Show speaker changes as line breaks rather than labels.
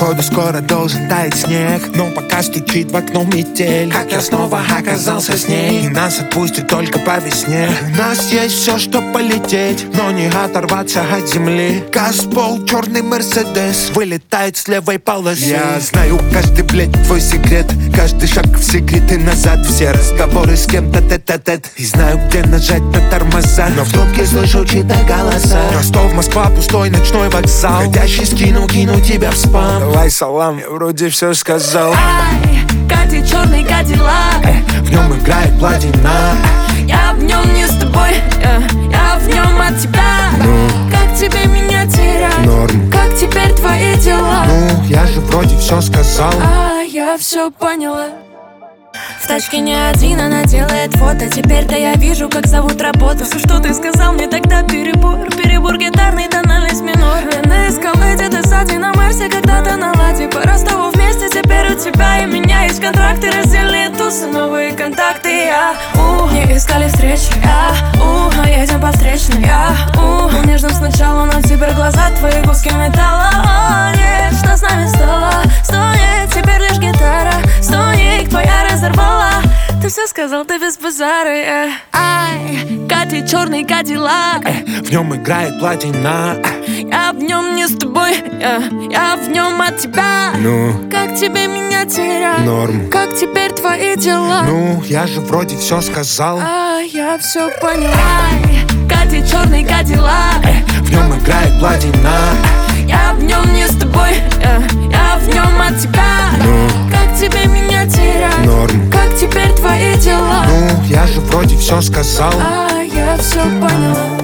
Походу скоро должен таять снег, но пока стучит в окно метель. Как я снова оказался с ней, и нас отпустит только по весне. У нас есть все, чтоб полететь, но не оторваться от земли. Газпол, черный Мерседес, вылетает с левой полосы. Я знаю каждый, блядь, твой секрет, каждый шаг в секрет и назад. Все разговоры с кем-то тет-а-тет, и знаю, где нажать на тормоза, но в трубке слышу чьи-то голоса. Ростов, Москва, пустой ночной вокзал. Ходящий скину тебя в спам. Давай салам, я вроде все сказал.
Ай, Катя, черный кадиллак,
в нем играет платина.
я в нем не с тобой, я в нем от тебя. Как тебе меня терять?
Норм.
Как теперь твои дела?
Ну, я же вроде все сказал.
Я все поняла. В тачке не один, она делает фото. Теперь-то я вижу, как зовут работу. Все, что ты сказал, мне тогда перебор. Перебор гитарный, тональность минор. Я на эскалейте, ты сзади на Марсе, когда-то на ладе. По Ростову вместе, теперь у тебя и меня есть контракты. Раздельные тусы, новые контакты. Не искали встречи, но едем по встречной. Был нежным сначала, но теперь глаза твои куски металла. Нет, что с нами стало? Стонет, теперь лишь гитара. Стонет, твоя разорвала. Ты все сказал, ты без базара. Ай, Катя, черный кадиллак,
в нем играет платина.
я в нем не с тобой, я в нем от тебя.
Ну,
как тебе меня терять?
Норм.
Как теперь твои дела?
Ну, я же вроде все сказал.
Я все поняла. Ай, Катя, черный кадиллак,
в нем играет платина.
я в нем не с тобой, я в нем от тебя. Как тебе меня терять?
Норм.
Как теперь твои дела?
Ну, я же вроде все сказал.
Я все поняла.